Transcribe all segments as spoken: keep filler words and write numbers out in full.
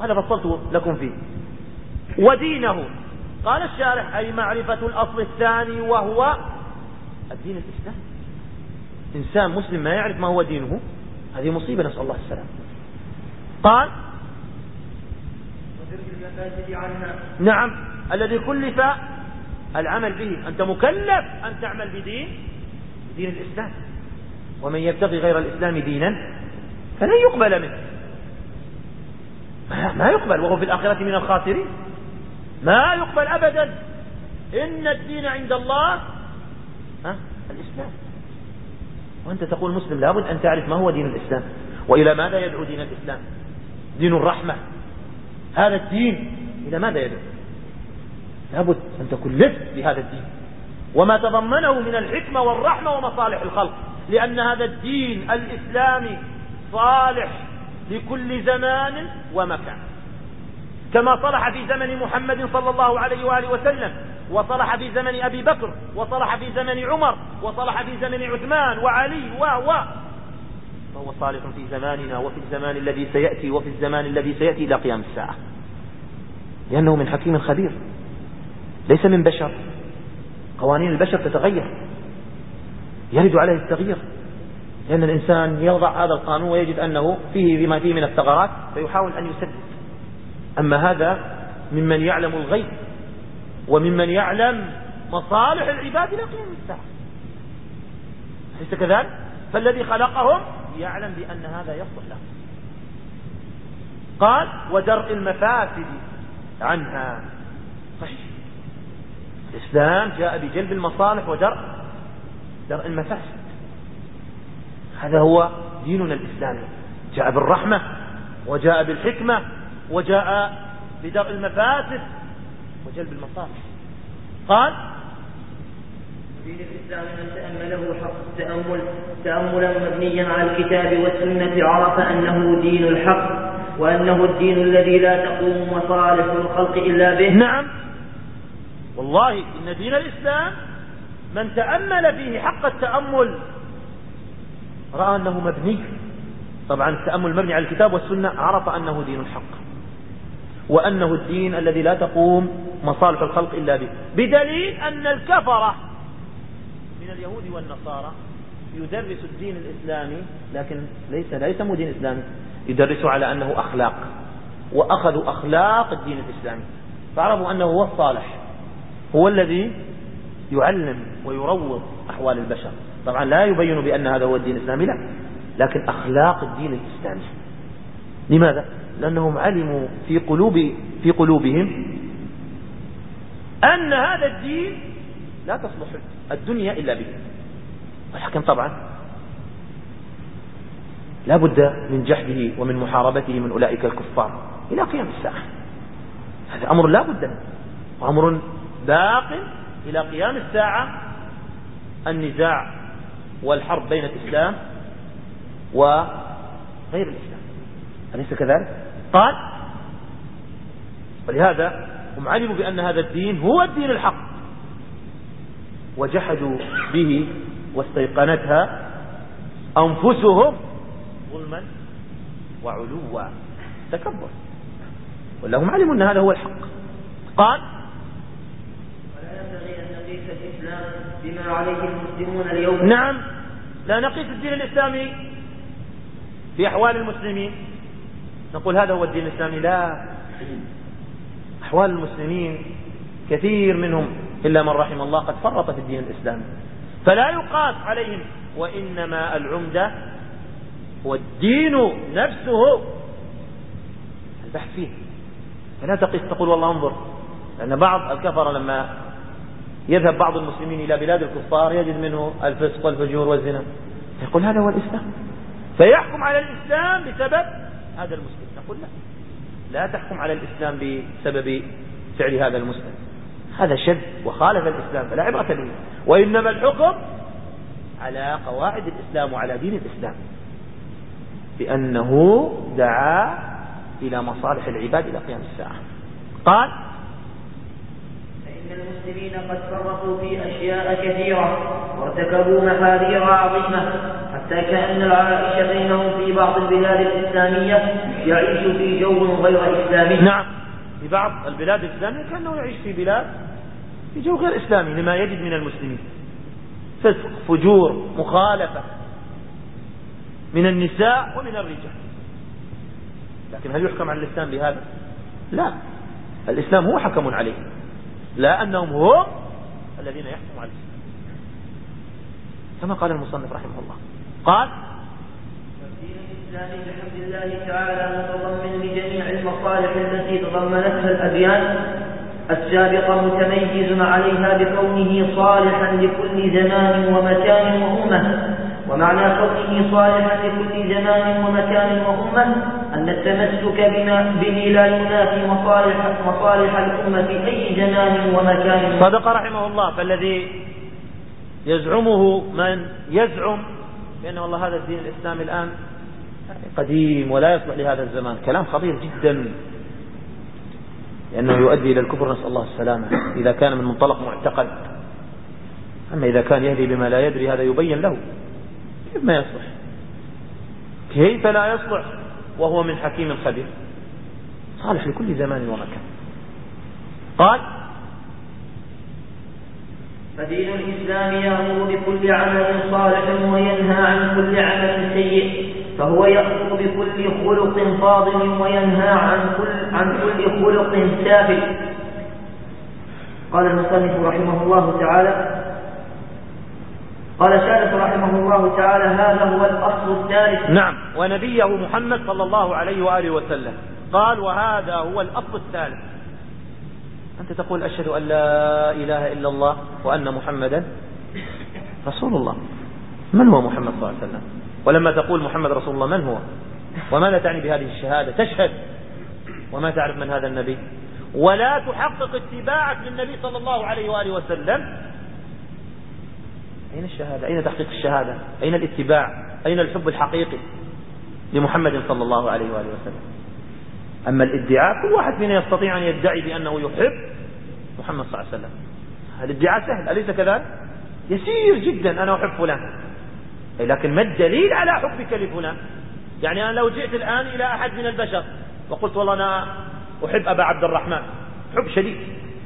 هذا فصلت لكم فيه. ودينه، قال الشارح أي معرفة الأصل الثاني وهو الدين الإسلام. إنسان مسلم ما يعرف ما هو دينه، هذه مصيبة، نسأل الله السلام. قال نعم الذي كلف العمل به، أنت مكلف أن تعمل بدين دين الإسلام، ومن يبتغي غير الإسلام دينا فلن يقبل منه، ما يقبل، وهو في الآخرة من الخاسرين، ما يقبل أبدا. إن الدين عند الله ها الإسلام، وأنت تقول مسلم لابد أن تعرف ما هو دين الإسلام، وإلى ماذا يدعو دين الإسلام. دين الرحمة، هذا الدين إلى ماذا يدعو؟ لابد أن تكلف بهذا الدين وما تضمنه من الحكمة والرحمة ومصالح الخلق، لأن هذا الدين الإسلامي صالح لكل زمان ومكان، كما صلح في زمن محمد صلى الله عليه وآله وسلم، وصلح في زمن أبي بكر، وصلح في زمن عمر، وصلح في زمن عثمان وعلي و و فهو صالح في زماننا وفي الزمان الذي سيأتي وفي الزمان الذي سيأتي إلى قيام الساعة، لأنه من حكيم خبير، ليس من بشر. قوانين البشر تتغير، يرد عليه التغيير، لأن الإنسان يضع هذا القانون ويجد أنه فيه بما فيه من الثغرات فيحاول أن يسدد. أما هذا ممن يعلم الغيب وممن يعلم مصالح العباد إلى قيام الساعة، أليس كذلك؟ فالذي خلقهم يعلم بأن هذا يصلح له. قال ودرء المفاسد عنها، صحيح، الإسلام جاء بجلب المصالح ودرء درء المفاسد، هذا هو ديننا الإسلامي، جاء بالرحمة وجاء بالحكمة وجاء بدرء المفاسد وجلب المصالح. قال دين الإسلام من تأمله حق التأمل تأملا مبنيا على الكتاب والسنة عرف أنه دين الحق، وأنه الدين الذي لا تقوم مصالح الخلق إلا به. نعم والله إن دين الإسلام من تأمل فيه حق التأمل رأى أنه مبني، طبعا التأمل مبني على الكتاب والسنة، عرف أنه دين الحق، وأنه الدين الذي لا تقوم مصالح الخلق إلا به، بدليل أن الكفرة من اليهود والنصارى يدرس الدين الإسلامي، لكن ليس لا يسمى دين إسلامي، يدرسوا على أنه أخلاق، وأخذوا أخلاق الدين الإسلامي، فعرفوا أنه هو الصالح، هو الذي يعلم ويروض أحوال البشر. طبعا لا يبين بأن هذا هو الدين الإسلامي، لا، لكن أخلاق الدين الإسلامي. لماذا؟ لأنهم علموا في قلوب في قلوبهم أن هذا الدين لا تصلح الدنيا إلا به، ولكن طبعا لا بد من جحده ومن محاربته من أولئك الكفار إلى قيام الساعة، هذا أمر لا بد منه، وأمر باق إلى قيام الساعة، النزاع والحرب بين الإسلام وغير الإسلام، أليس كذلك؟ قال ولهذا هم علموا بأن هذا الدين هو الدين الحق، وجحدوا به واستيقنتها أنفسهم ظلما وعلوا، تكبر، ولهم علموا أن هذا هو الحق. قال ولا ينبغي أن نقيس الإسلام بما عليه المسلمون اليوم. نعم، لا نقيس الدين الإسلامي بأحوال المسلمين نقول هذا هو الدين الإسلامي، لا، أحوال المسلمين كثير منهم إلا من رحم الله قد فرط في الدين الإسلامي، فلا يقاس عليهم، وإنما العمدة هو الدين نفسه، البحث فيه، فلا تقيس تقول والله انظر، لأن بعض الكفر لما يذهب بعض المسلمين إلى بلاد الكفار يجد منه الفسق والفجور والزنا، يقول هذا هو الإسلام، فيحكم على الإسلام بسبب هذا المسلم. نقول لا، لا تحكم على الإسلام بسبب فعل هذا المسلم، هذا شذ وخالف الإسلام فلا عبرة به، وإنما الحكم على قواعد الإسلام وعلى دين الإسلام، بأنه دعا إلى مصالح العباد إلى قيام الساعة. قال فإن المسلمين قد فرطوا في أشياء كثيرة وارتكبوا محاذير عظيمة، حتى كأن العائش بينهم في بعض البلاد الإسلامية يعيش في جو غير إسلامي. نعم، في بعض البلاد الإسلامية كأنه يعيش في بلاد في جو غير إسلامي لما يجد من المسلمين، فسق، فجور، مخالفة من النساء ومن الرجال. لكن هل يحكم على الإسلام بهذا؟ لا، الإسلام هو حكم عليه، لا أنهم هم الذين يحكموا على الإسلام، كما قال المصنف رحمه الله. قال: الدين الإسلامي بحمد الله تعالى متضمن لجميع المصالح التي تضمنتها الأديان السابقة متميز عليها بكونه صالحا لكل زمان ومكان وأمة. ومعنى كونه صالحا لكل زمان ومكان وأمة أن التمسك به لا ينافي مصالح, مصالح الأمة في أي زمان ومكان. صدق رحمه الله. فالذي يزعمه من يزعم بأن والله هذا الدين الإسلامي الآن قديم ولا يصلح لهذا الزمان كلام خطير جدا، لأنه يؤدي إلى الكفر، نسأل الله السلامة، إذا كان من منطلق معتقد. أما إذا كان يهدي بما لا يدري هذا يبين له كيف ما يصلح، كيف لا يصلح وهو من حكيم خبير صالح لكل زمان ومكان. قال: فدين الإسلام يأمر بكل عمل صالح وينهى عن كل عمل سيء، فهو يأمر بكل خلق فاضل وينهى عن كل, عن كل خلق سافل. قال المصنف رحمه الله تعالى قال الثالث رحمه الله تعالى: هذا هو الأصل الثالث. نعم، ونبيه محمد صلى الله عليه وآله وسلم قال: وهذا هو الأصل الثالث. أنت تقول: أشهد أن لا إله إلا الله وأن محمدا رسول الله. من هو محمد صلى الله عليه وسلم؟ ولما تقول محمد رسول الله من هو؟ وماذا تعني بهذه الشهادة؟ تشهد وما تعرف من هذا النبي، ولا تحقق اتباعك للنبي صلى الله عليه وآله وسلم. أين الشهادة؟ أين تحقيق الشهادة؟ أين الاتباع؟ أين الحب الحقيقي لمحمد صلى الله عليه وآله وسلم؟ أما الادعاء، كل واحد فينا يستطيع أن يدعي بأنه يحب محمد صلى الله عليه وسلم. الادعاء سهل، أليس كذلك؟ يسير جدا، أنا أحب فلان، لكن ما الدليل على حبك لفلان؟ يعني أنا لو جئت الآن إلى أحد من البشر وقلت والله أنا أحب أبا عبد الرحمن حب شديد،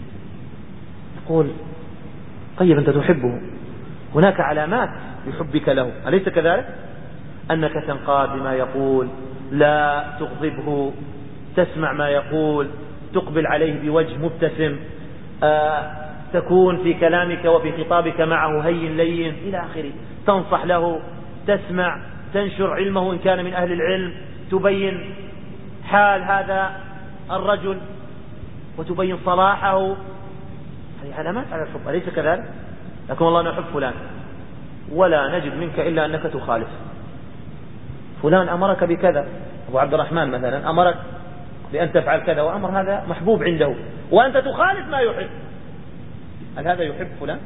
يقول: طيب أنت تحبه، هناك علامات لحبك له، أليس كذلك؟ أنك تنقاد بما يقول، لا تغضبه، تسمع ما يقول، تقبل عليه بوجه مبتسم، آه تكون في كلامك وفي خطابك معه هين لين إلى آخره، تنصح له، تسمع، تنشر علمه إن كان من أهل العلم، تبين حال هذا الرجل وتبين صلاحه. هذه علامات على الحب، أليس كذلك؟ لكن والله نحب فلان ولا نجد منك إلا أنك تخالف. فلان أمرك بكذا، أبو عبد الرحمن مثلا أمرك بأن تفعل كذا، وأمر هذا محبوب عنده، وأنت تخالف ما يحب. هل هذا يحب فلان؟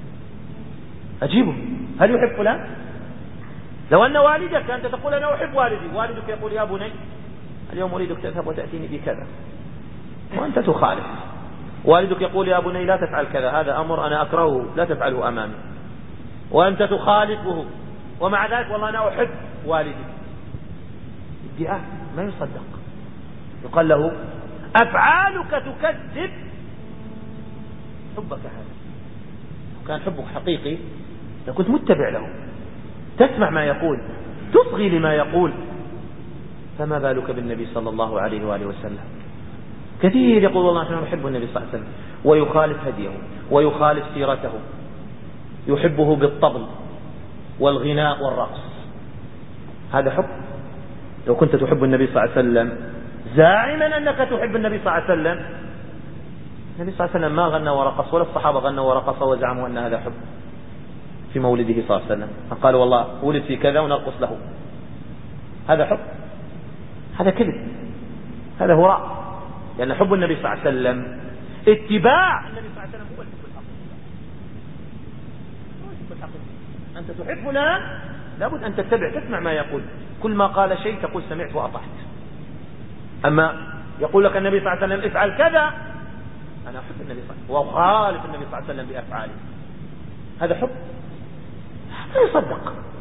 أجيبه، هل يحب فلان؟ لو أن والدك أنت تقول أنا أحب والدي، والدك يقول: يا بني اليوم أريدك تذهب وتأتيني بكذا، وأنت تخالف. والدك يقول: يا بني لا تفعل كذا، هذا أمر أنا أكرهه، لا تفعله أمامي، وأنت تخالفه، ومع ذلك والله أنا أحب والدي. ادعاء ما يصدق، يقال له: أفعالك تكذب حبك هذا. لو كان حبك حقيقي لكنت متبع له، تسمع ما يقول، تصغي لما يقول. فما بالك بالنبي صلى الله عليه وآله وسلم؟ كثير يقول والله نحن نحب النبي صلى الله عليه وسلم، ويخالف هديه ويخالف سيرته، يحبه بالطبل والغناء والرقص. هذا حب؟ لو كنت تحب النبي صلى الله عليه وسلم زاعما أنك تحب النبي صلى الله عليه وسلم، النبي صلى الله عليه وسلم ما غنى ورقص، ولا الصحابة غنوا ورقصوا وزعموا أن هذا حب في مولده صلى الله عليه وسلم، فقالوا والله ولد في كذا ونرقص له. هذا حب؟ هذا كذب، هذا هراء. لأن حب النبي صلى الله عليه وسلم اتباع النبي صلى الله عليه وسلم هو الحب الحقيقي. هو الحب الحقيقي. أنت تحب فلان لابد أن تتبع، تسمع ما يقول، كل ما قال شيء تقول سمعت وأطعت. أما يقول لك النبي صلى الله عليه وسلم افعل كذا، أنا أحب النبي صلى الله عليه وسلم وخالف النبي صلى الله عليه وسلم بأفعاله، هذا حب؟ لا يصدق.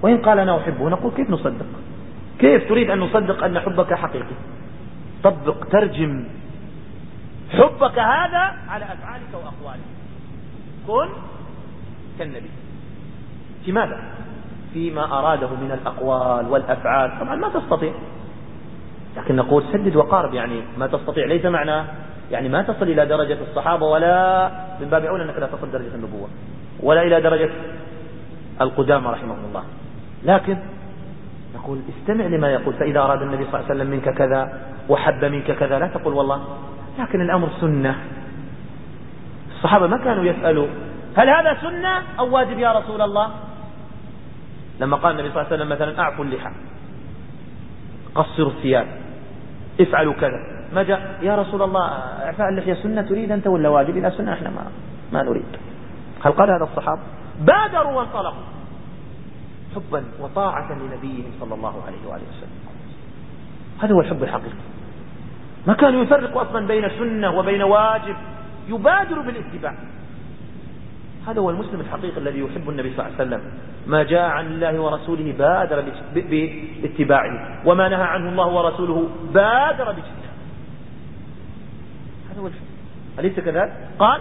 وإن قال أنا أحبه نقول كيف نصدق؟ كيف تريد أن نصدق أن حبك حقيقي؟ طبق، ترجم حبك هذا على أفعالك وأقوالك. كن كالنبي في ماذا؟ فيما أراده من الأقوال والأفعال. طبعا ما تستطيع، لكن نقول سدد وقارب. يعني ما تستطيع ليس معنى يعني ما تصل إلى درجة الصحابة، ولا من باب أولى أنك لا تصل درجة النبوة، ولا إلى درجة القدامى رحمه الله. لكن نقول استمع لما يقول. فإذا أراد النبي صلى الله عليه وسلم منك كذا وحب منك كذا لا تقول والله، لكن الأمر سنة. الصحابة ما كانوا يسألوا هل هذا سنة أو واجب يا رسول الله. لما قال النبي صلى الله عليه وسلم مثلا أعفوا اللحى، قصروا الثياب، افعلوا كذا، ما جاء يا رسول الله اعفاء اللحية سنة تريد أنت ولا واجب؟ إذا سنة احنا ما, ما نريد. هل قال هذا الصحابة؟ بادروا وانطلقوا حبا وطاعة لنبيهم صلى الله عليه وآله وسلم. هذا هو الحب الحقيقي. ما كانوا يفرقوا أصلا بين سنة وبين واجب، يبادر بالاتباع. هذا هو المسلم الحقيقي الذي يحب النبي صلى الله عليه وسلم. ما جاء عن الله ورسوله بادر باتباعه، وما نهى عنه الله ورسوله بادر باجتنابه. هذا هو الحب، أليس كذلك؟ قال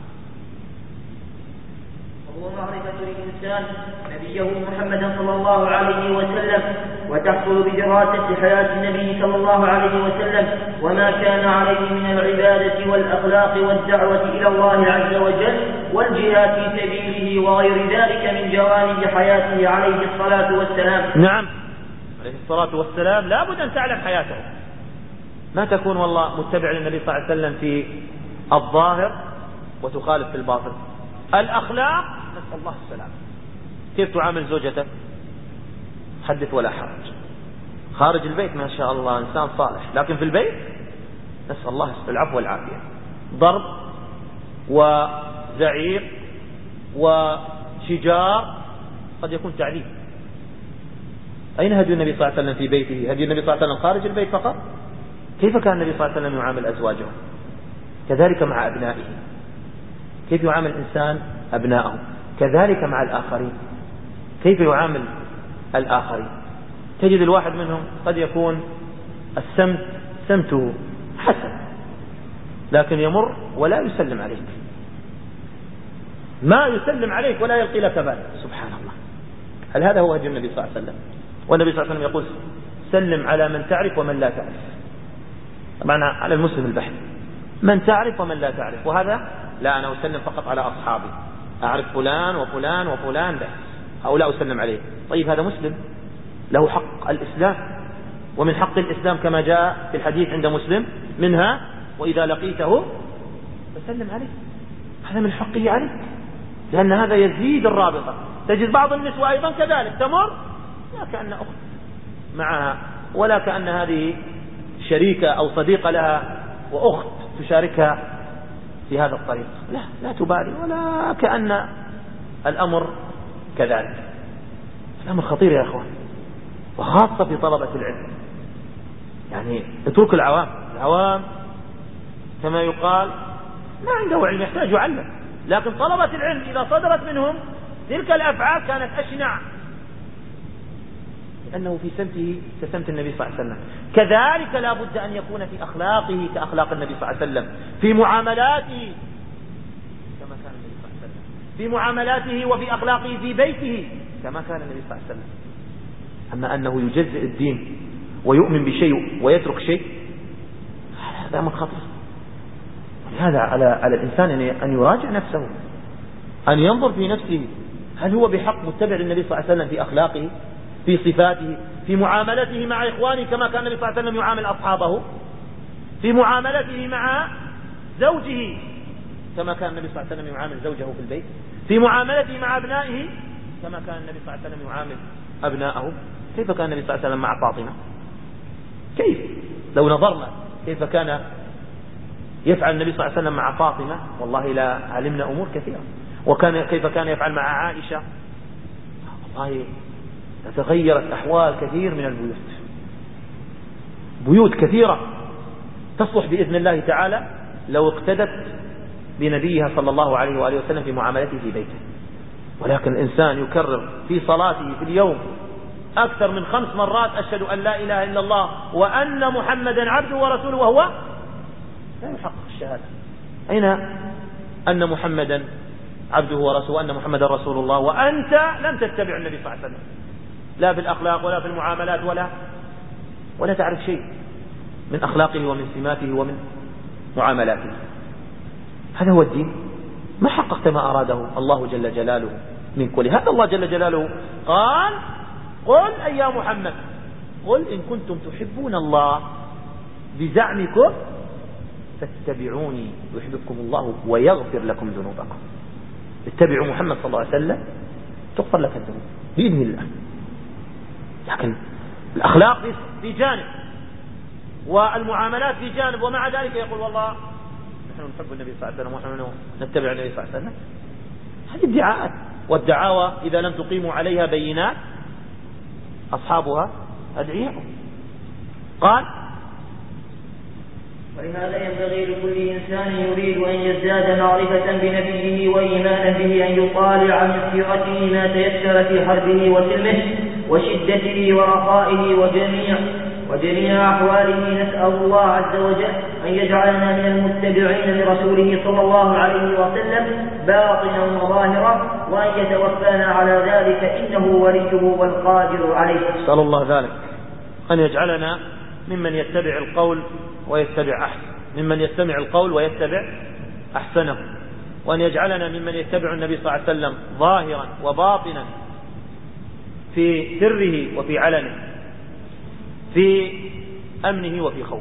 وهو معرفة الإنسان نبيه محمدا صلى الله عليه وسلم، وتحصل بدراسة حياة النبي صلى الله عليه وسلم وما كان عليه من العبادة والأخلاق والدعوة إلى الله عز وجل والجهاد في سبيله وغير ذلك من جوانب حياته عليه الصلاة والسلام. نعم عليه الصلاة والسلام لا بد أن تعلم حياته. ما تكون والله متبع للنبي صلى الله عليه وسلم في الظاهر وتخالف في الباطن. الأخلاق نسأل الله السلام. كيف تعامل زوجتك؟ حدث ولا حرج. خارج البيت ما شاء الله إنسان صالح، لكن في البيت نسأل الله العفو والعافية. ضرب وزعيق وشجار، قد يكون تعذيب. أين هدي النبي صلى الله عليه وسلم في بيته؟ هدي النبي صلى الله عليه وسلم خارج البيت فقط. كيف كان النبي صلى الله عليه وسلم يعامل أزواجه؟ كذلك مع أبنائه. كيف يعامل الإنسان أبنائه؟ كذلك مع الآخرين. كيف يعامل الآخرين؟ تجد الواحد منهم قد يكون السمت سمته حسن، لكن يمر ولا يسلم عليك، ما يسلم عليك ولا يلقي لك بال. سبحان الله. هل هذا هو هدي النبي صلى الله عليه وسلم؟ والنبي صلى الله عليه وسلم يقول سلم على من تعرف ومن لا تعرف. طبعا على المسلم البحث من تعرف ومن لا تعرف. وهذا لا أنا أسلم فقط على أصحابي، أعرف فلان وفلان وفلان بس هؤلاء أسلم عليه. طيب هذا مسلم له حق الإسلام، ومن حق الإسلام كما جاء في الحديث عند مسلم منها وإذا لقيته فسلم عليه. هذا من حقه عليك، لأن هذا يزيد الرابطة. تجد بعض النسوة أيضا كذلك تمر لا كأن أخت معها، ولا كأن هذه شريكة أو صديقة لها وأخت تشاركها في هذا الطريق، لا لا تبالي ولا كأن الأمر كذلك. الأمر خطير يا أخوان، وخاصة في طلبة العلم. يعني اترك العوام. العوام كما يقال ما عنده علم يحتاج يعلم، لكن طلبة العلم إذا صدرت منهم تلك الأفعال كانت أشنع، لأنه في سمته كسمت النبي صلى الله عليه وسلم. كذلك لا بد أن يكون في أخلاقه كأخلاق النبي صلى الله عليه وسلم، في معاملاته كما كان النبي صلى الله عليه وسلم، في معاملاته وفي أخلاقه في بيته كما كان النبي صلى الله عليه وسلم. أما أنه يجزئ الدين ويؤمن بشيء ويترك شيء، هذا أمر خطير. هذا على على الإنسان أن يراجع نفسه، أن ينظر في نفسه هل هو بحق متبع للنبي صلى الله عليه وسلم في أخلاقه، في صفاته، في معاملته مع إخوانه كما كان النبي صلى الله عليه وسلم يعامل أصحابه، في معاملته مع زوجه كما كان النبي صلى الله عليه وسلم يعامل زوجه في البيت، في معاملته مع أبنائه كما كان النبي صلى الله عليه وسلم يعامل أبنائه. كيف كان النبي صلى الله عليه وسلم مع فاطمة؟ كيف لو نظرنا كيف كان يفعل النبي صلى الله عليه وسلم مع فاطمة والله لا علمنا أمور كثيرة. وكان كيف كان يفعل مع عائشة، والله تغيرت أحوال كثير من البيوت، بيوت كثيرة تصلح بإذن الله تعالى لو اقتدت بنبيها صلى الله عليه وآله وسلم في معاملته في بيته. ولكن الإنسان يكرر في صلاته في اليوم أكثر من خمس مرات أشهد أن لا إله إلا الله وأن محمدا عبده ورسوله، وهو لا يحقق الشهادة. أين أن محمدا عبده ورسوله وأن محمدا رسول الله وأنت لم تتبع النبي صلى الله عليه وسلم، لا في الأخلاق ولا في المعاملات ولا ولا تعرف شيء من أخلاقه ومن سماته ومن معاملاته. هذا هو الدين، ما حققت ما أراده الله جل جلاله من كل هذا. الله جل جلاله قال قل أي يا محمد قل إن كنتم تحبون الله بزعمكم فاتبعوني يحببكم الله ويغفر لكم ذنوبكم. اتبعوا محمد صلى الله عليه وسلم تغفر لك الذنوب بإذن الله. لكن الأخلاق في جانب والمعاملات في جانب، ومع ذلك يقول والله نحن نحب النبي صلى الله عليه وسلم ونحن نتبع النبي صلى الله عليه وسلم. هذه ادعاءات، والدعاوى إذا لم تقيموا عليها بينات أصحابها أدعياء. قال ولهذا ينبغي لكل إنسان يريد أن يزداد معرفة بنبيه وإيمانا به أن يطالع من سيرته ما تيسر في حربه وسلمه وشدته ورخائه وجميع وجميع أحواله. نسأل الله عز وجل أن يجعلنا من المتبعين لرسوله صلى الله عليه وسلم باطنا وظاهرا، وأن يتوفانا على ذلك إنه وليه والقادر عليه. نسأل الله ذلك، أن يجعلنا ممن يتبع القول ويتبع أحسن ممن يستمع القول ويتبع أحسنه، وأن يجعلنا ممن يتبع النبي صلى الله عليه وسلم ظاهرا وباطنا في سره وفي علنه، في أمنه وفي خوفه،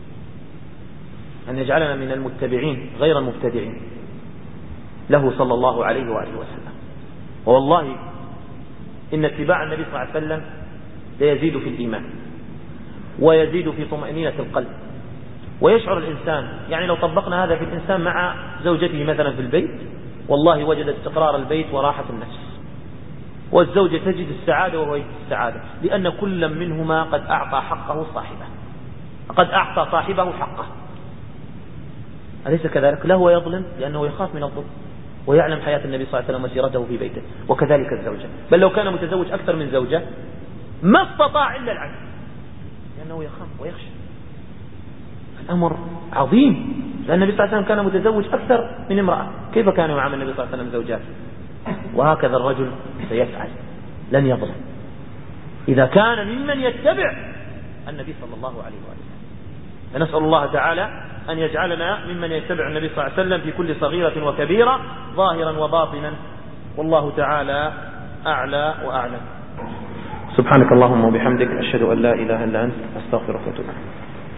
أن يجعلنا من المتبعين غير المبتدعين له صلى الله عليه وآله وسلم. والله إن اتباع النبي صلى الله عليه وسلم ليزيد في الإيمان ويزيد في طمأنينة القلب، ويشعر الإنسان، يعني لو طبقنا هذا في الإنسان مع زوجته مثلا في البيت، والله وجد استقرار البيت وراحة النفس، والزوجة تجد السعادة وهو يجد السعادة، لأن كل منهما قد أعطى حقه صاحبه قد أعطى صاحبه حقه. أليس كذلك؟ لا هو يظلم لأنه يخاف من الظلم ويعلم حياة النبي صلى الله عليه وسلم وسيرته في بيته، وكذلك الزوجة، بل لو كان متزوج أكثر من زوجة ما استطاع إلا العدل لأنه يخاف ويخشى. الأمر عظيم، لأن النبي صلى الله عليه وسلم كان متزوج أكثر من امرأة، كيف كان يعامل النبي صلى الله عليه وسلم زوجات؟ وهكذا الرجل سيفعل، لن يظلم إذا كان ممن يتبع النبي صلى الله عليه وسلم. فنسأل الله تعالى أن يجعلنا ممن يتبع النبي صلى الله عليه وسلم في كل صغيرة وكبيرة ظاهرا وباطنا، والله تعالى أعلى وأعلم. سبحانك اللهم وبحمدك، أشهد أن لا إله إلا أنت، أستغفرك وأتوب إليك.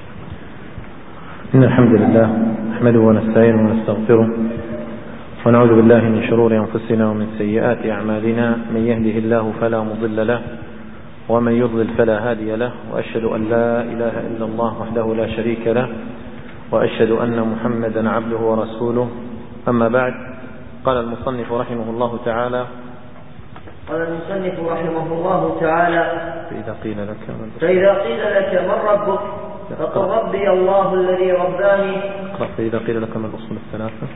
إن الحمد لله نحمده ونستعينه ونستغفره ونعوذ بالله من شرور أنفسنا ومن سيئات أعمالنا، من يهده الله فلا مضل له ومن يضلل فلا هادي له، وأشهد أن لا إله إلا الله وحده لا شريك له، وأشهد أن محمدا عبده ورسوله. أما بعد، قال المصنف رحمه الله تعالى قال المصنف رحمه الله تعالى فإذا قيل لك من, فإذا قيل لك من ربك فقل ربي الله الذي رباني. فإذا قيل لك من الأصول الثلاثة.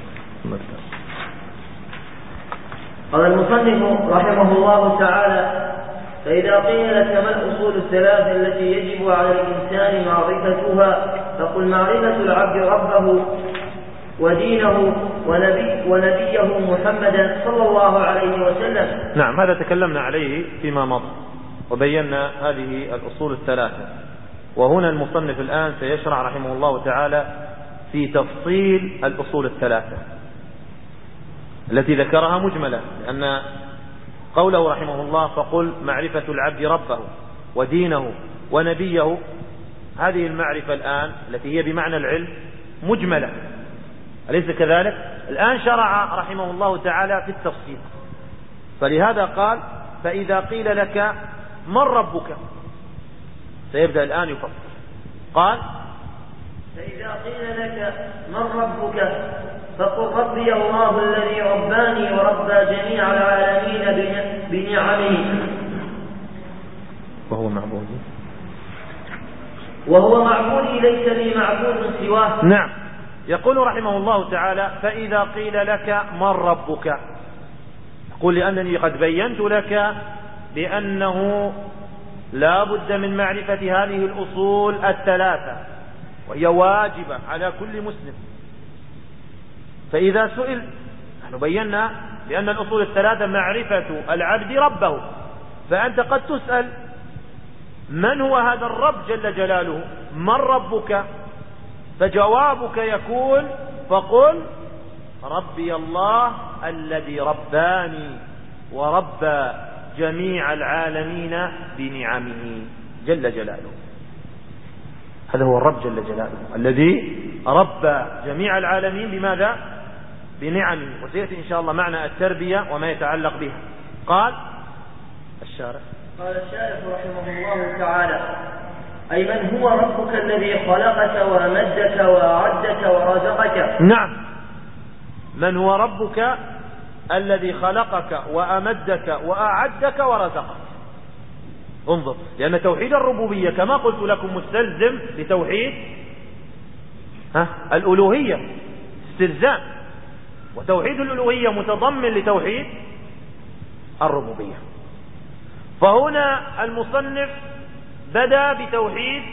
قال المصنف رحمه الله تعالى فإذا قيل لك ما الأصول الثلاثة التي يجب على الإنسان معرفتها فقل معرفة العبد ربه ودينه ونبي ونبيه محمدا صلى الله عليه وسلم. نعم، هذا تكلمنا عليه فيما مضى وبينا هذه الأصول الثلاثة، وهنا المصنف الآن سيشرع رحمه الله تعالى في تفصيل الأصول الثلاثة التي ذكرها مجملة، لأن قوله رحمه الله فقل معرفة العبد ربه ودينه ونبيه، هذه المعرفة الآن التي هي بمعنى العلم مجملة، أليس كذلك؟ الآن شرع رحمه الله تعالى في التفصيل، فلهذا قال فإذا قيل لك من ربك، سيبدأ الآن يفصل. قال فإذا قيل لك من ربك فقل ربي الله الذي رباني وربى جميع العالمين بنعمه وهو معبودي وهو معبودي ليس لي معبود سواه. نعم، يقول رحمه الله تعالى فإذا قيل لك من ربك، قل لأنني قد بينت لك بأنه لا بد من معرفة هذه الأصول الثلاثة، وهي واجبة على كل مسلم. فإذا سئل، نحن بينا بأن الأصول الثلاثة معرفة العبد ربه، فأنت قد تسأل من هو هذا الرب جل جلاله؟ من ربك؟ فجوابك يكون فقل ربي الله الذي رباني وربى جميع العالمين بنعمه جل جلاله. هذا هو الرب جل جلاله الذي ربى جميع العالمين بماذا؟ بنعمه. وسيأتي إن شاء الله معنى التربية وما يتعلق بها. قال الشارح قال الشارح رحمه الله تعالى: أي من هو ربك الذي خلقك وأمدك وأعدك ورزقك. نعم، من هو ربك الذي خلقك وأمدك وأعدك ورزقك. انظر، لأن توحيد الربوبية كما قلت لكم مستلزم لتوحيد ها الألوهية استلزام، وتوحيد الألوهية متضمن لتوحيد الربوبية. فهنا المصنف بدأ بتوحيد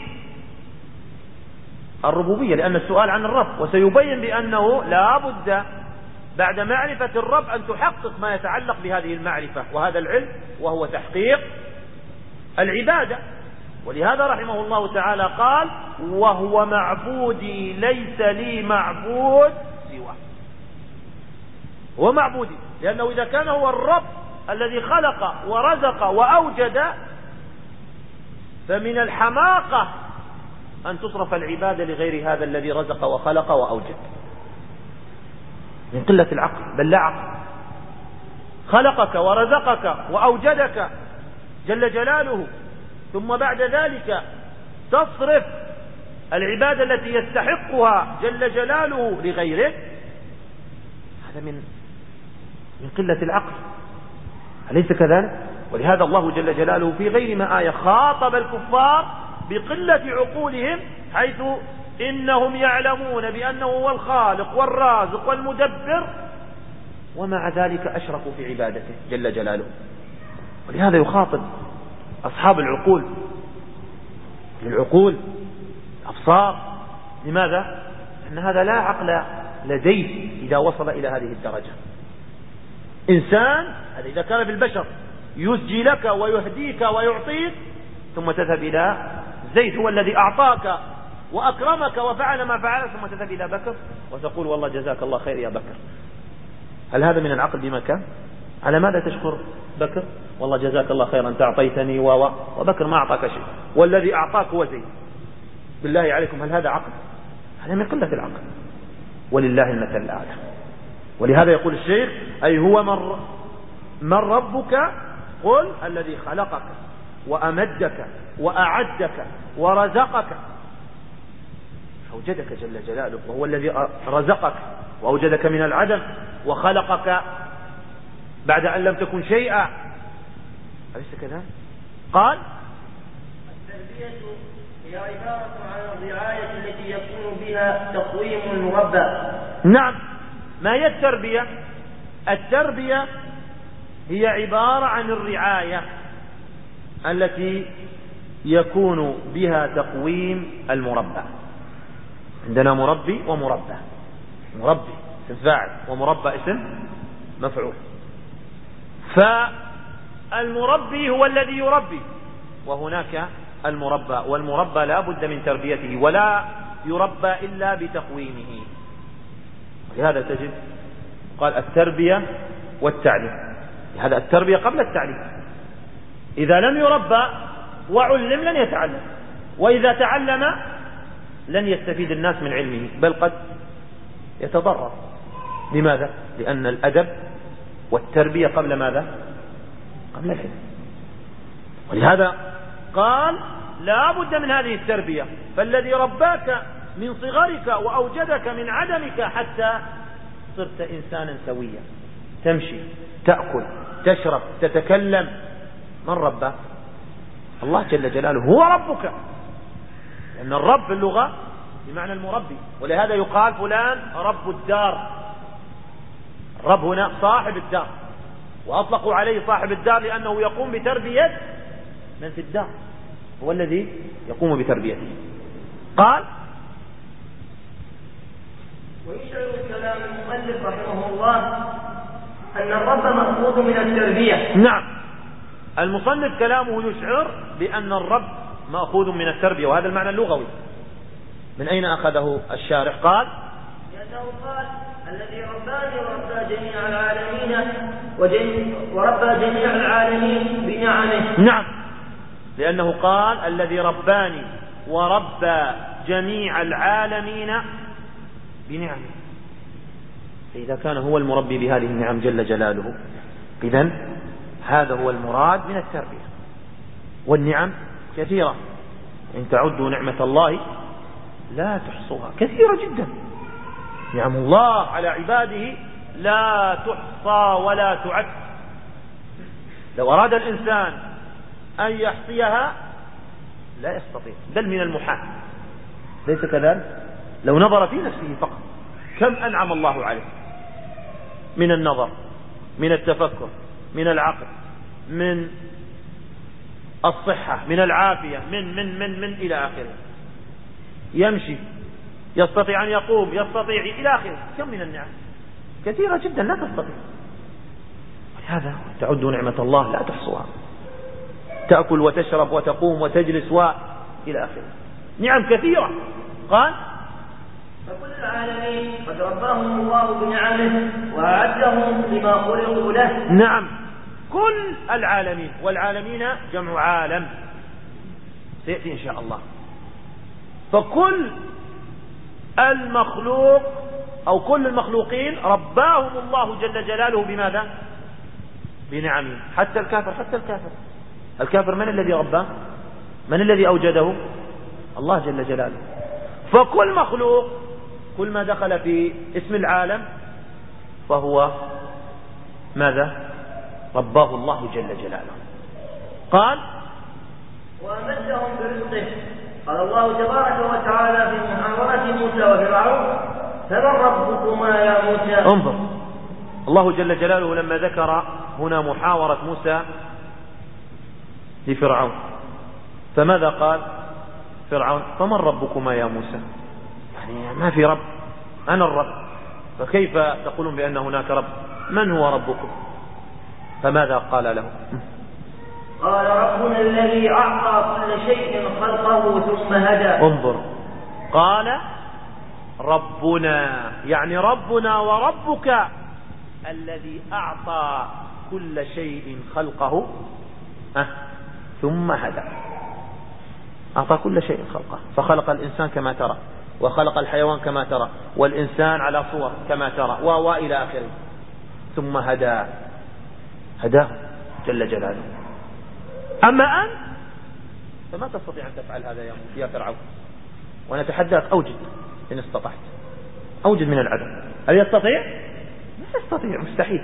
الربوبية لأن السؤال عن الرب، وسيبين بأنه لا بد بعد معرفة الرب أن تحقق ما يتعلق بهذه المعرفة وهذا العلم، وهو تحقيق العبادة. ولهذا رحمه الله تعالى قال: وهو معبودي ليس لي معبود سواه. هو معبودي، لأنه إذا كان هو الرب الذي خلق ورزق وأوجد، فمن الحماقة أن تصرف العبادة لغير هذا الذي رزق وخلق وأوجد، من قلة العقل، بل لا عقل. خلقك ورزقك وأوجدك جل جلاله، ثم بعد ذلك تصرف العبادة التي يستحقها جل جلاله لغيره، هذا من من قلة العقل، أليس كذلك؟ ولهذا الله جل جلاله في غير ما آية خاطب الكفار بقلة عقولهم، حيث إنهم يعلمون بأنه هو الخالق والرازق والمدبر، ومع ذلك أشركوا في عبادته جل جلاله. ولهذا يخاطب أصحاب العقول للعقول أبصار. لماذا؟ لأن هذا لا عقل لديه إذا وصل إلى هذه الدرجة. إنسان هذا إذا كان في البشر يسجي لك ويهديك ويعطيك، ثم تذهب إلى زيد هو الذي أعطاك وأكرمك وفعل ما فعل، ثم تذهب إلى بكر وتقول والله جزاك الله خير يا بكر. هل هذا من العقل بمكان؟ على ماذا تشكر بكر؟ والله جزاك الله خير أنت أعطيتني و وبكر ما أعطاك شيء، والذي أعطاك هو زيد. بالله عليكم هل هذا عقل؟ هذا من قلة العقل، ولله المثل الأعلى. ولهذا يقول الشيخ: أي هو من من ربك؟ قل الذي خلقك وأمدك وأعدك ورزقك. أوجدك جل جلاله، وهو الذي رزقك وأوجدك من العدم وخلقك بعد أن لم تكن شيئا، أليس كذا؟ قال: التربية هي عبارة عن الرعاية التي يكون بها تقويم المربى. نعم، ما هي التربية؟ التربية هي عبارة عن الرعاية التي يكون بها تقويم المربى. عندنا مربي ومربى. مربي اسم فاعل ومربى اسم مفعول. فالمربي هو الذي يربي، وهناك المربى، والمربى لا بد من تربيته، ولا يربى إلا بتقويمه. لهذا تجد قال التربية والتعليم. هذا التربية قبل التعليم. إذا لم يربى وعلم لن يتعلم، وإذا تعلم لن يستفيد الناس من علمه، بل قد يتضرر. لماذا؟ لأن الأدب والتربية قبل ماذا؟ قبل العلم. ولهذا قال لا بد من هذه التربية. فالذي رباك من صغرك وأوجدك من عدمك حتى صرت إنسانا سويا، تمشي تأكل تشرب تتكلم، من رباك؟ الله جل جلاله هو ربك، لأن الرب في اللغة بمعنى المربي. ولهذا يقال فلان رب الدار. الرب هنا صاحب الدار، وأطلقوا عليه صاحب الدار لأنه يقوم بتربية من في الدار، هو الذي يقوم بتربيته. قال: ويشعر كلام المؤلف رحمه الله أن الرب مأخوذ من التربية. نعم، المصنف كلامه يشعر بأن الرب مأخوذ من التربية، وهذا المعنى اللغوي. من أين أخذه الشارح؟ قال: لأنه قال: الذي رباني وربى جميع العالمين وربى جميع العالمين بنعمه. نعم، لأنه قال: الذي رباني وربى جميع العالمين بنعمه. فإذا كان هو المربي بهذه النعم جل جلاله، إذن هذا هو المراد من التربية. والنعم كثيرة، إن تعدوا نعمة الله لا تحصوها، كثيرة جدا. نعم الله على عباده لا تحصى ولا تعد. لو أراد الإنسان أن يحصيها لا يستطيع، بل من المحال، ليس كذلك؟ لو نظر في نفسه فقط كم أنعم الله عليه من النظر، من التفكر، من العقل، من الصحة، من العافية، من من من من إلى آخره. يمشي، يستطيع أن يقوم، يستطيع إلى آخره. كم من النعم كثيرة جدا لا تستطيع. هذا تعدوا نعمة الله لا تحصوها. تأكل وتشرب وتقوم وتجلس وإلى آخره، نعم كثيرة. قال: فكل العالمين قد رباهم الله بنعمه وأعدهم لما خلقوا له. نعم، كل العالمين، والعالمين جمع عالم سيأتي إن شاء الله. فكل المخلوق أو كل المخلوقين رباهم الله جل جلاله بماذا؟ بنعمه. حتى الكافر، حتى الكافر الكافر من الذي رباه؟ من الذي أوجده؟ الله جل جلاله. فكل مخلوق كل ما دخل في اسم العالم فهو ماذا؟ رباه الله جل جلاله. قال: وأمدهم برزقه. قال الله تبارك وتعالى في محاورة موسى وفرعون: فمن ربكما يا موسى؟ انظر، الله جل جلاله لما ذكر هنا محاورة موسى لفرعون، فماذا قال فرعون؟ فمن ربكما يا موسى؟ يعني ما في رب، أنا الرب، فكيف تقولون بأن هناك رب؟ من هو ربكم؟ فماذا قال له؟ قال: ربنا الذي أعطى كل شيء خلقه ثم هدى. انظر، قال ربنا، يعني ربنا وربك الذي أعطى كل شيء خلقه أه ثم هدى. أعطى كل شيء خلقه، فخلق الإنسان كما ترى، وخلق الحيوان كما ترى، والإنسان على صور كما ترى، وإلى آخره، ثم هدى، هداه جل جلاله. أما أنت فما تستطيع أن تفعل هذا يا فرعون، وأنا أتحداك أوجد إن استطعت، أوجد من العدم. هل يستطيع؟ لا يستطيع، مستحيل.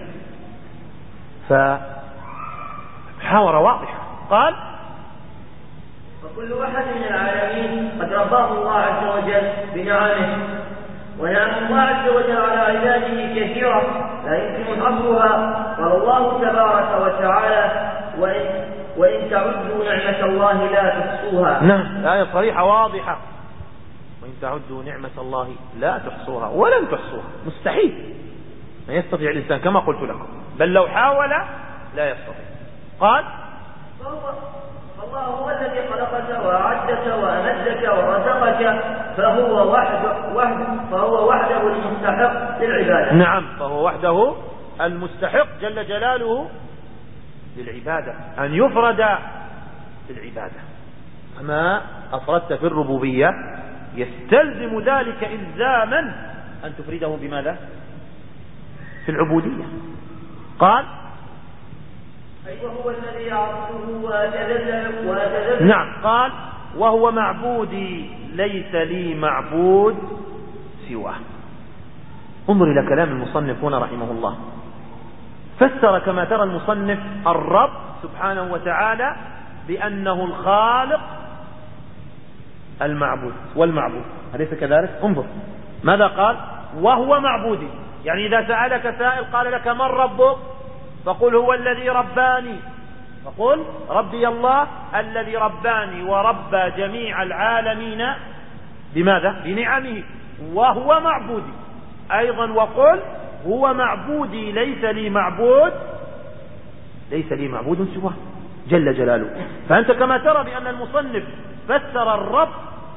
فحاورة واضحة. قال: وكل واحد من العالمين قد رباه الله عز وجل بنعمه، ونعم الله عز وجل على عباده كثيرة لا يمكن حصرها. قال الله تبارك وتعالى: وإن, وإن تعدوا نعمة الله لا تحصوها. نعم، الآية صريحة واضحة. وإن تعدوا نعمة الله لا تحصوها، ولن تحصوها، مستحيل، ما يستطيع الإنسان كما قلت لكم، بل لو حاول لا يستطيع. قال: فالله هو الذي خلقك وأعدك وأمدك ورزقك، فهو وحده, وحده فهو وحده المستحق للعبادة. نعم، فهو وحده المستحق جل جلاله للعبادة، أن يفرد بالعبادة. أما أفردت في الربوبية يستلزم ذلك إلزاما أن تفرده بماذا؟ في العبودية. قال: أي وهو الذي أعبده وأتذلل وأتذلل. نعم، قال: وهو معبودي ليس لي معبود سواه. انظر إلى كلام المصنف هنا رحمه الله، فسر كما ترى المصنف الرب سبحانه وتعالى بأنه الخالق المعبود والمعبود، أليس كذلك؟ انظر ماذا قال: وهو معبودي، يعني إذا سألك سائل قال لك من ربك؟ فقل هو الذي رباني، فقل ربي الله الذي رباني وربى جميع العالمين بماذا؟ بنعمه وهو معبودي. أيضا وقل هو معبودي ليس لي معبود ليس لي معبود سواه جل جلاله. فأنت كما ترى بأن المصنف فسر الرب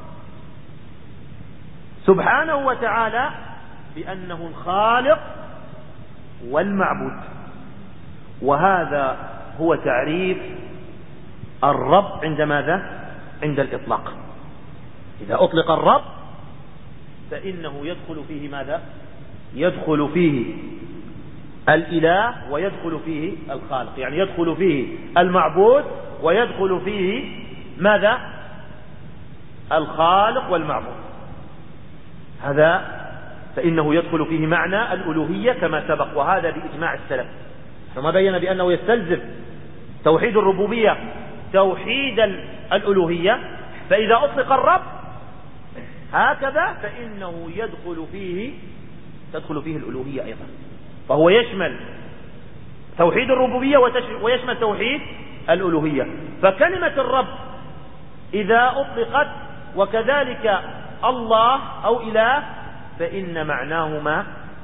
سبحانه وتعالى بأنه الخالق والمعبود، وهذا هو تعريف الرب عند ماذا؟ عند الإطلاق. إذا أطلق الرب فإنه يدخل فيه ماذا؟ يدخل فيه الإله ويدخل فيه الخالق، يعني يدخل فيه المعبود ويدخل فيه ماذا؟ الخالق والمعبود. هذا فإنه يدخل فيه معنى الألوهية كما سبق، وهذا بإجماع السلف. ثم بين بأنه يستلزم توحيد الربوبية توحيد الألوهية، فإذا أطلق الرب هكذا فإنه يدخل فيه تدخل فيه الألوهية أيضا، فهو يشمل توحيد الربوبية ويشمل توحيد الألوهية. فكلمة الرب إذا أطلقت وكذلك الله أو إله فإن معناهما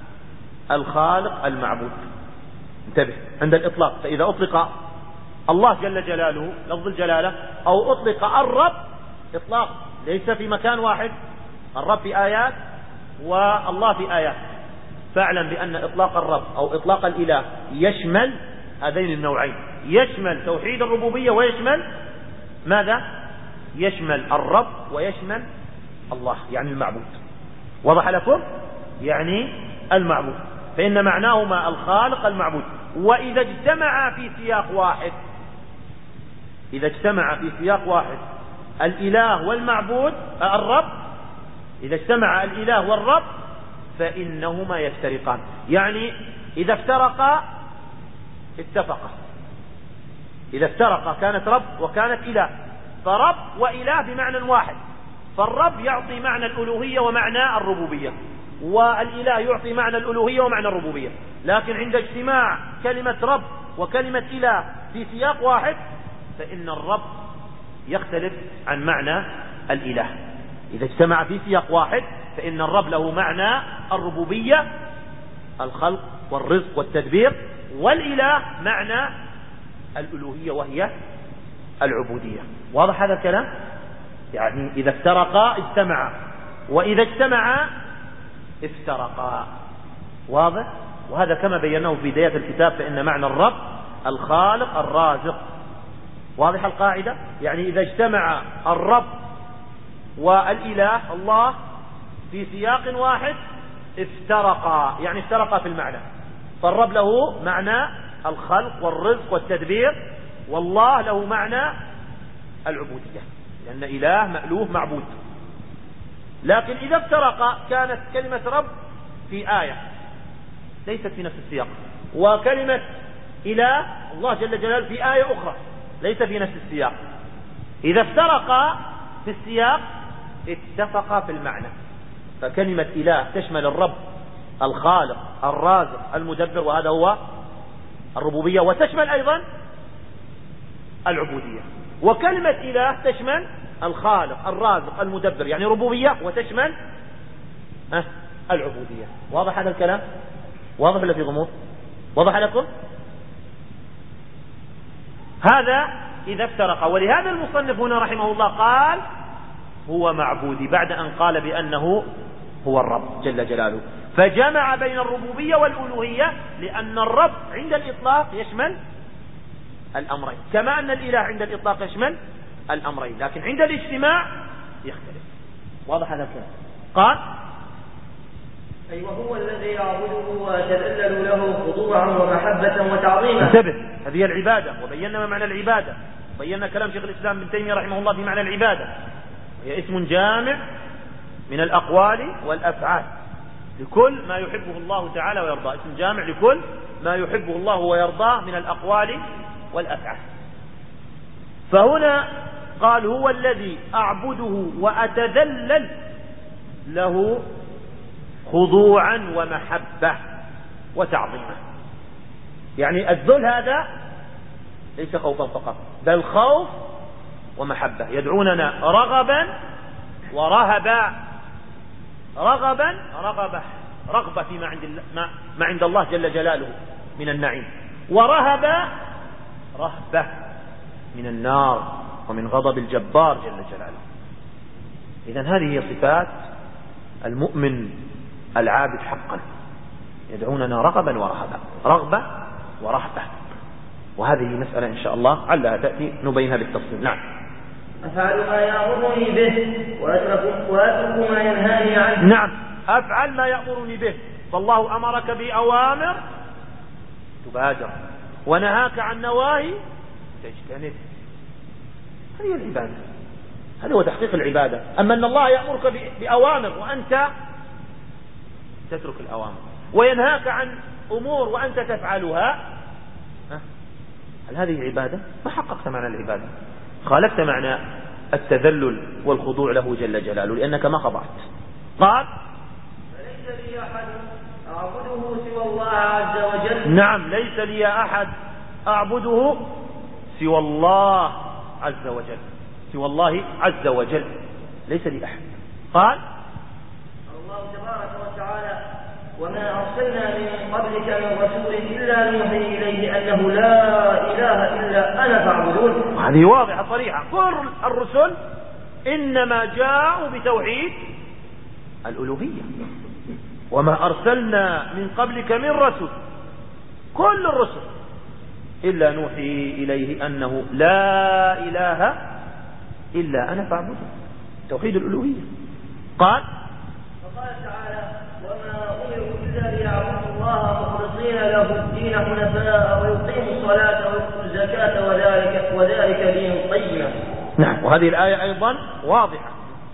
الخالق المعبود. انتبه عند الإطلاق، فإذا أطلق الله جل جلاله لفظ الجلالة أو أطلق الرب إطلاق ليس في مكان واحد، الرب في آيات والله في آيات، فاعلم بأن إطلاق الرب أو إطلاق الإله يشمل هذين النوعين، يشمل توحيد الربوبية ويشمل ماذا؟ يشمل الرب ويشمل الله يعني المعبود. وضح لكم؟ يعني المعبود، فإن معناهما الخالق المعبود. وإذا اجتمعا في سياق واحد إذا اجتمع في سياق واحد الإله والمعبود الرب إذا اجتمع الإله والرب فإنهما يفترقان، يعني إذا افترقا اتفقا، إذا افترقا كانت رب وكانت إله، فرب وإله بمعنى واحد، فالرب يعطي معنى الألوهية ومعنى الربوبية، والإله يعطي معنى الألوهية ومعنى الربوبية. لكن عند اجتماع كلمة رب وكلمة إله في سياق واحد فإن الرب يختلف عن معنى الإله. إذا اجتمع في سياق واحد فإن الرب له معنى الربوبية الخلق والرزق والتدبير، والإله معنى الألوهية وهي العبودية. واضح هذا الكلام؟ يعني إذا افترقا اجتمعا، وإذا اجتمعا افترقا. واضح؟ وهذا كما بيناه في بداية الكتاب، فإن معنى الرب الخالق الرازق. واضح القاعدة؟ يعني إذا اجتمع الرب والإله الله في سياق واحد افترقا، يعني افترقا في المعنى، فالرب له معنى الخلق والرزق والتدبير، والله له معنى العبودية، لأن إله مألوه معبود. لكن إذا افترقا كانت كلمة رب في آية ليست في نفس السياق، وكلمة إله الله جل جلاله في آية أخرى ليس في نفس السياق. إذا افترقا في السياق اتفقا في المعنى، فكلمة إله تشمل الرب الخالق الرازق المدبر، وهذا هو الربوبية، وتشمل أيضا العبودية. وكلمة إله تشمل الخالق الرازق المدبر يعني ربوبية، وتشمل أه العبودية. واضح هذا الكلام؟ واضح ولا في غموض؟ واضح لكم؟ هذا إذا افترق. ولهذا المصنف هنا رحمه الله قال هو معبودي بعد أن قال بأنه هو الرب جل جلاله، فجمع بين الربوبية والألوهية، لأن الرب عند الإطلاق يشمل الأمرين، كما أن الإله عند الإطلاق يشمل الأمرين، لكن عند الاجتماع يختلف. واضح هذا الكلام؟ قال أي وهو الذي يعبده ويتذلل له خضوعا ومحبة وتعظيما. انتبه، هذه العبادة، وبينا ما معنى العبادة، بينا كلام شيخ الإسلام ابن تيمية رحمه الله في معنى العبادة، هي اسم جامع من الأقوال والأفعال لكل ما يحبه الله تعالى ويرضاه، اسم جامع لكل ما يحبه الله ويرضاه من الأقوال والأفعال. فهنا قال هو الذي أعبده وأتذلل له خضوعا ومحبة وتعظيما. يعني الذل هذا ليس خوفا فقط، بل خوف ومحبة. يدعوننا رغبا ورهبا. رغبا رغبة رغبة فيما عند الله، ما, ما عند الله جل جلاله من النعيم، ورهبا رهبة من النار ومن غضب الجبار جل جلاله. إذن هذه هي صفات المؤمن العابد حقا، يدعوننا رغبا ورهبا، رغبة ورهبة. وهذه مسألة إن شاء الله علها تأتي نبينها بالتفصيل. نعم. أفعل ما يأمرني به وأترك وأترك ما ينهاني عنه. نعم، أفعل ما يأمرني به، فالله أمرك بأوامر تبادر ونهاك عن نواهي تجتنب. هذه العبادة، هذا هو تحقيق العبادة. أما أن الله يأمرك بأوامر وأنت تترك الأوامر، وينهاك عن أمور وأنت تفعلها، هل هذه عبادة؟ ما حققت معنى العبادة، خالفت معنى التذلل والخضوع له جل جلاله، لأنك ما خضعت. قال فليس لي أحد أعبده سوى الله عز وجل. نعم، ليس لي أحد أعبده سوى الله عز وجل، سوى الله عز وجل ليس لي أحد. قال الله تبارك وتعالى وما أرسلنا من قبلك من رسول إلا نوحي إليه أنه لا إله إلا أنا فاعبدون. هذه واضحة صريحة، كل الرسل إنما جاءوا بتوحيد الألوهية. وما أرسلنا من قبلك من رسول، كل الرسل إلا نوحي إليه أنه لا إله إلا أنا فاعبدون، توحيد الألوهية. قال فقال تعالى وما أمروا إلا ليعبدوا الله مخلصين له الدين حنفاء ويقيموا الصلاة ويؤتوا الزكاة وذلك وذلك دين القيمة. نعم، وهذه الآية أيضا واضحة.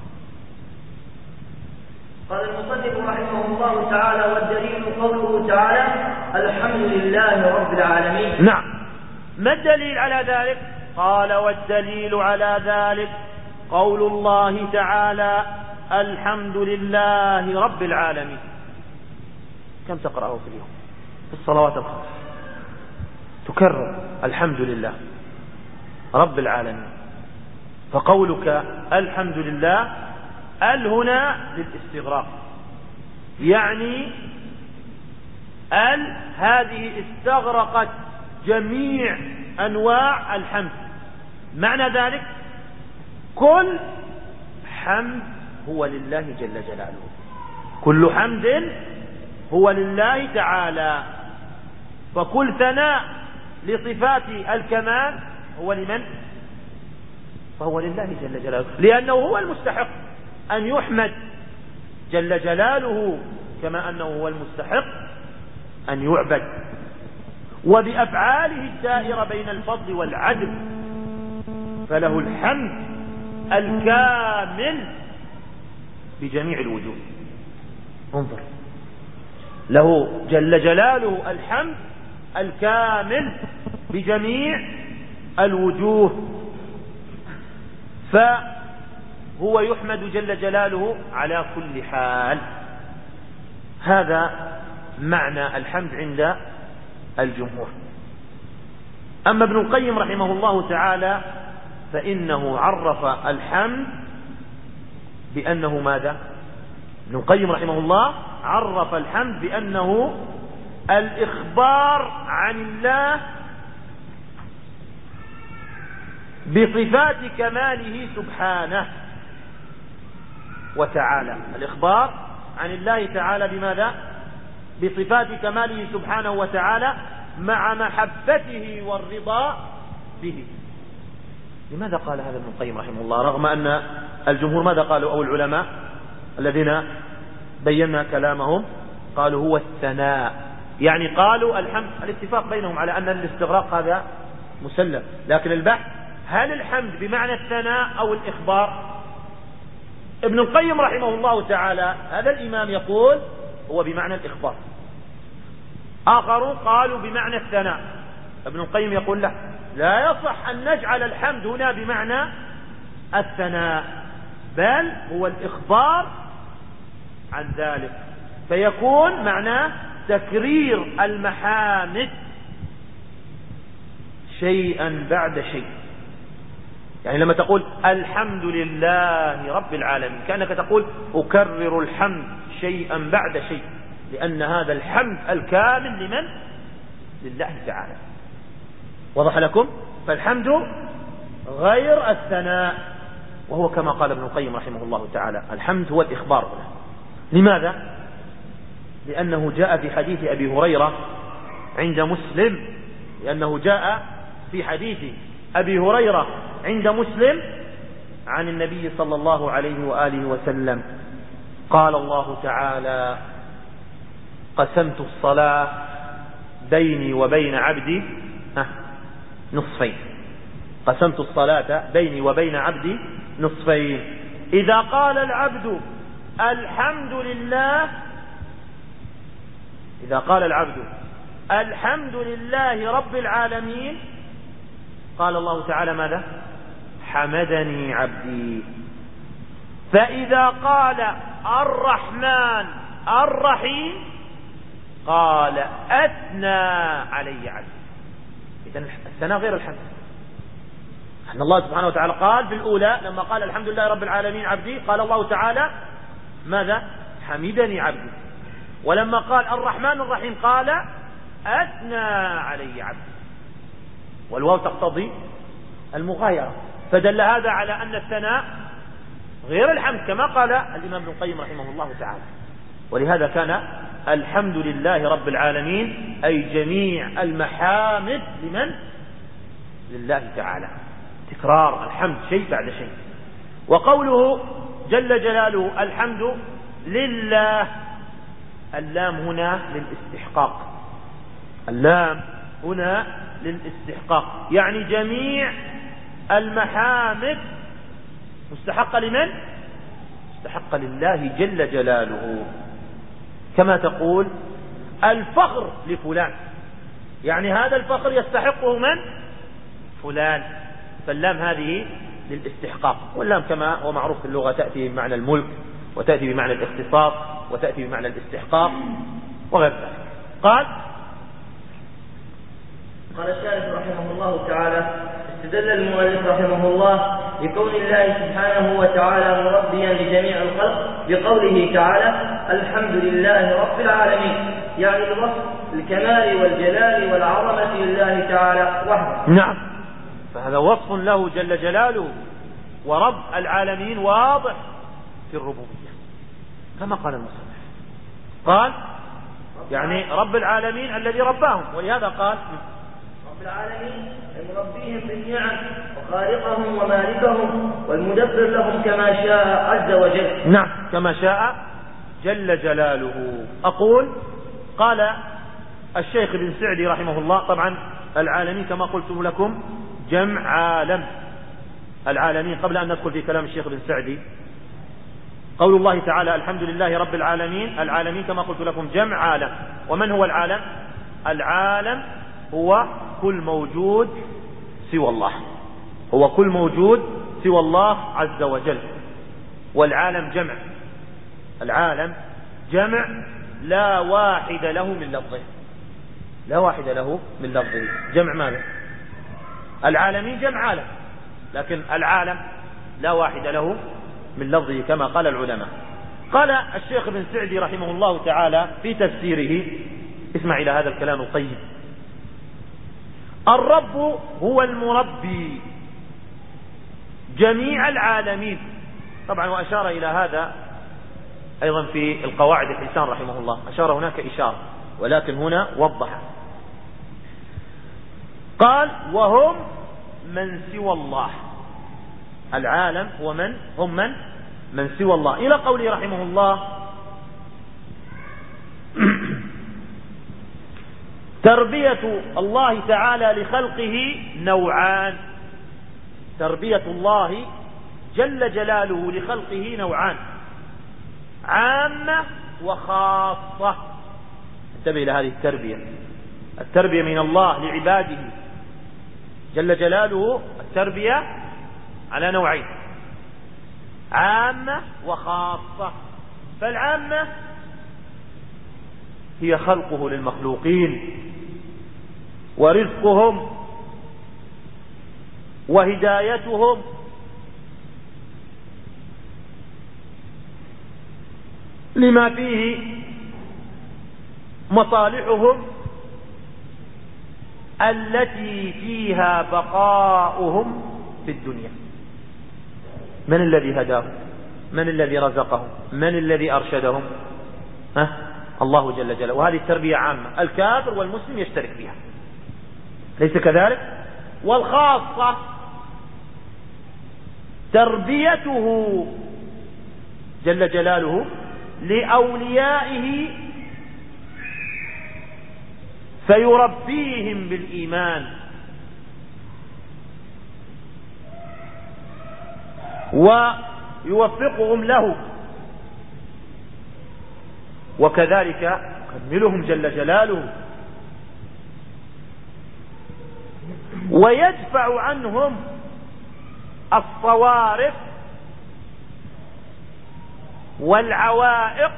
قال المصنف رحمه الله تعالى والدليل قوله تعالى الحمد لله رب العالمين. نعم، ما الدليل على ذلك؟ قال والدليل على ذلك قول الله تعالى الحمد لله رب العالمين. كم تقرأه في اليوم في الصلوات الخمس؟ تكرر الحمد لله رب العالمين. فقولك الحمد لله ال هنا للاستغراق، يعني ال هذه استغرقت جميع أنواع الحمد. معنى ذلك كل حمد هو لله جل جلاله، كل حمد هو لله تعالى. فكل ثناء لصفات الكمال هو لمن؟ فهو لله جل جلاله، لأنه هو المستحق أن يحمد جل جلاله، كما أنه هو المستحق أن يعبد، وبأفعاله الدائرة بين الفضل والعدل، فله الحمد الكامل بجميع الوجوه. انظر، له جل جلاله الحمد الكامل بجميع الوجوه، فهو يحمد جل جلاله على كل حال. هذا معنى الحمد عند الجمهور. أما ابن القيم رحمه الله تعالى فإنه عرف الحمد بأنه ماذا؟ ابن القيم رحمه الله عرف الحمد بأنه الإخبار عن الله بصفات كماله سبحانه وتعالى. الإخبار عن الله تعالى بماذا؟ بصفات كماله سبحانه وتعالى مع محبته والرضا به. لماذا قال هذا ابن القيم رحمه الله، رغم أن الجمهور ماذا قالوا أو العلماء الذين بينا كلامهم؟ قالوا هو الثناء، يعني قالوا الحمد. الاتفاق بينهم على أن الاستغراق هذا مسلم، لكن البحث هل الحمد بمعنى الثناء أو الإخبار؟ ابن القيم رحمه الله تعالى هذا الإمام يقول هو بمعنى الإخبار، آخرون قالوا بمعنى الثناء. ابن القيم يقول لا لا يصح أن نجعل الحمد هنا بمعنى الثناء، بل هو الإخبار عن ذلك، فيكون معناه تكرير المحامد شيئا بعد شيء. يعني لما تقول الحمد لله رب العالمين كأنك تقول أكرر الحمد شيئا بعد شيء، لأن هذا الحمد الكامل لمن؟ لله تعالى. وضح لكم؟ فالحمد غير الثناء، وهو كما قال ابن القيم رحمه الله تعالى الحمد هو الإخبار له. لماذا؟ لأنه جاء في حديث أبي هريرة عند مسلم لأنه جاء في حديث أبي هريرة عند مسلم عن النبي صلى الله عليه وآله وسلم قال الله تعالى قسمت الصلاة بيني وبين عبدي نصفين. قسمت الصلاة بيني وبين عبدي نصفين، إذا قال العبد الحمد لله إذا قال العبد الحمد لله رب العالمين قال الله تعالى ماذا؟ حمدني عبدي. فإذا قال الرحمن الرحيم قال أثنى علي عبدي. إذن الثناء غير الحمد. أن الله سبحانه وتعالى قال في الأولى لما قال الحمد لله رب العالمين عبدي قال الله تعالى ماذا؟ حمدني عبدي. ولما قال الرحمن الرحيم قال أثنى علي عبدي، والواو تقتضي المغايرة، فدل هذا على أن الثناء غير الحمد كما قال الإمام ابن القيم رحمه الله تعالى. ولهذا كان الحمد لله رب العالمين أي جميع المحامد لمن؟ لله تعالى، تكرار الحمد شيء بعد شيء. وقوله جل جلاله الحمد لله، اللام هنا للاستحقاق، اللام هنا للاستحقاق، يعني جميع المحامد مستحقة لمن؟ مستحقة لله جل جلاله. كما تقول الفخر لفلان، يعني هذا الفخر يستحقه من؟ فلان، فاللام هذه للاستحقاق. واللام كما هو معروف في اللغة تأتي بمعنى الملك، وتأتي بمعنى الاختصاص، وتأتي بمعنى الاستحقاق وغير ذلك. قال قال الشارح رحمه الله تعالى استدل المؤلف رحمه الله بكون الله سبحانه وتعالى مربيا لجميع الخلق بقوله تعالى الحمد لله رب العالمين، يعني الوصف الكمال والجلال والعظمة لله تعالى وحده. نعم، فهذا وصف له جل جلاله، ورب العالمين واضح في الربوبية كما قال المصنف. قال يعني رب العالمين الذي رباهم، ولهذا قال رب العالمين المربيهم بالنعم وخالقهم ومالكهم والمدبر لهم كما شاء عز وجل. نعم كما شاء جل جلاله. أقول قال الشيخ ابن سعدي رحمه الله، طبعا العالمين كما قلت لكم جمع عالم، العالمين قبل أن ندخل في كلام الشيخ ابن سعدي، قول الله تعالى الحمد لله رب العالمين، العالمين كما قلت لكم جمع عالم. ومن هو العالم؟ العالم هو كل موجود سوى الله، هو كل موجود سوى الله عز وجل. والعالم جمع، العالم جمع لا واحد له من لفظه، لا واحد له من لفظه. جمع ماذا؟ العالمين جمع عالم، لكن العالم لا واحد له من لفظه كما قال العلماء. قال الشيخ ابن سعدي رحمه الله تعالى في تفسيره، اسمع إلى هذا الكلام الطيب: الرب هو المربي جميع العالمين. طبعا وأشار إلى هذا أيضا في القواعد الحسان رحمه الله، أشار هناك إشارة ولكن هنا وضح. قال وهم من سوى الله، العالم هو من؟ هم من؟ من سوى الله، إلى قوله رحمه الله تربية الله تعالى لخلقه نوعان، تربية الله جل جلاله لخلقه نوعان، عامة وخاصة. انتبه إلى هذه التربية، التربية من الله لعباده جل جلاله، التربية على نوعين، عامة وخاصة. فالعامة هي خلقه للمخلوقين ورزقهم وهدايتهم لما فيه مصالحهم التي فيها بقاؤهم في الدنيا. من الذي هداهم؟ من الذي رزقهم؟ من الذي أرشدهم؟ ها؟ الله جل جلاله. وهذه التربية عامة، الكافر والمسلم يشترك فيها، ليس كذلك؟ والخاصة تربيته جل جلاله لأوليائه فيربيهم بالإيمان ويوفقهم له، وكذلك يكملهم جل جلاله ويدفع عنهم الصوارف والعوائق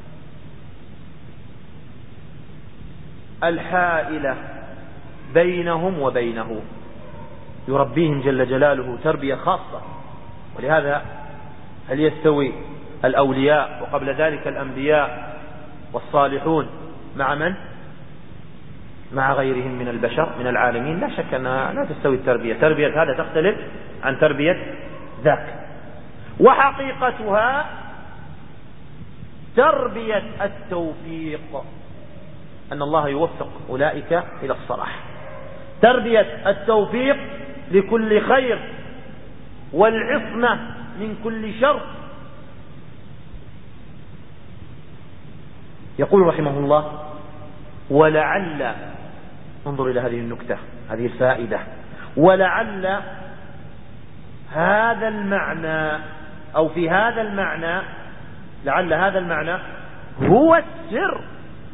الحائلة بينهم وبينه، يربيهم جل جلاله تربية خاصة. ولهذا هل يستوي الأولياء وقبل ذلك الأنبياء والصالحون مع من؟ مع غيرهم من البشر من العالمين؟ لا شك أنها لا تستوي التربية. تربية هذا تختلف عن تربية ذاك. وحقيقتها تربية التوفيق، أن الله يوفق أولئك إلى الصلاح، تربية التوفيق لكل خير والعصمة من كل شر. يقول رحمه الله: ولعل، انظر إلى هذه النكتة، هذه الفائدة، ولعل هذا المعنى أو في هذا المعنى، لعل هذا المعنى هو السر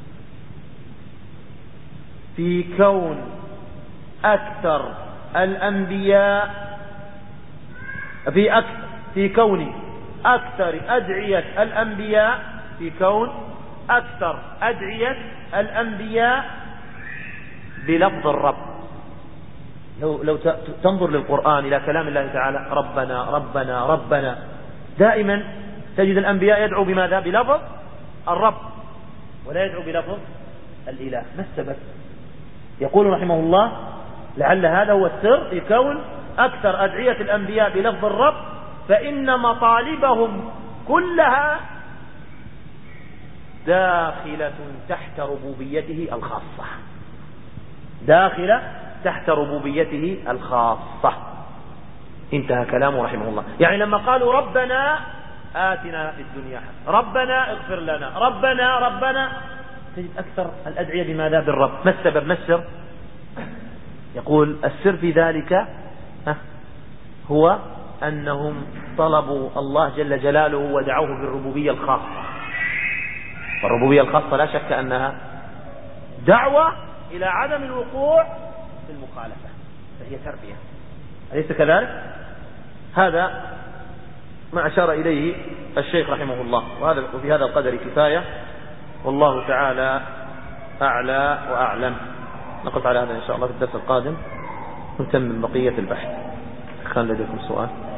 في كون أكثر الأنبياء في أكثر في كون أكثر أدعية الأنبياء في كون أكثر أدعية الأنبياء بلفظ الرب. لو لو تنظر للقرآن إلى كلام الله تعالى ربنا ربنا ربنا، دائما تجد الأنبياء يدعو بماذا؟ بلفظ الرب، ولا يدعو بلفظ الإله. ما السبب؟ يقول رحمه الله: لعل هذا هو السر في كون أكثر أدعية الأنبياء بلفظ الرب، فإن مطالبهم كلها داخلة تحت ربوبيته الخاصة، داخلة تحت ربوبيته الخاصة. انتهى كلامه رحمه الله. يعني لما قالوا ربنا آتنا في الدنيا حسنة، ربنا اغفر لنا، ربنا ربنا، تجد أكثر الأدعية بماذا؟ بالرب. ما السبب؟ ما السر؟ يقول السر في ذلك هو أنهم طلبوا الله جل جلاله ودعوه بالربوبية الخاصة. والربوبية الخاصة لا شك أنها دعوة إلى عدم الوقوع في المخالفة، فهي تربية، أليس كذلك؟ هذا ما أشار إليه الشيخ رحمه الله. وهذا وفي هذا القدر كفاية، والله تعالى أعلى وأعلم. نقف على هذا إن شاء الله في الدرس القادم نتمم بقية البحث. كان لديكم سؤال؟